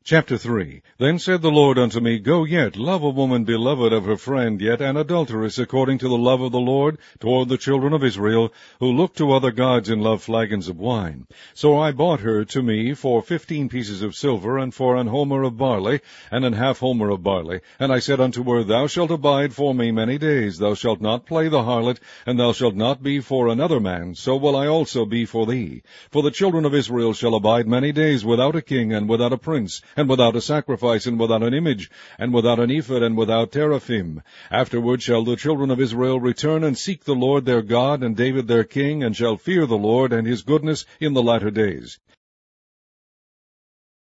Chapter 3. Then said the Lord unto me, Go yet, love a woman beloved of her friend, yet an adulteress according to the love of the Lord toward the children of Israel, who look to other gods and love flagons of wine. So I bought her to me for 15 pieces of silver, and for an homer of barley, and an half homer of barley. And I said unto her, Thou shalt abide for me many days, thou shalt not play the harlot, and thou shalt not be for another man, so will I also be for thee. For the children of Israel shall abide many days without a king, and without a prince, and without a sacrifice, and without an image, and without an ephod, and without teraphim. Afterward shall the children of Israel return and seek the Lord their God, and David their king, and shall fear the Lord and his goodness in the latter days.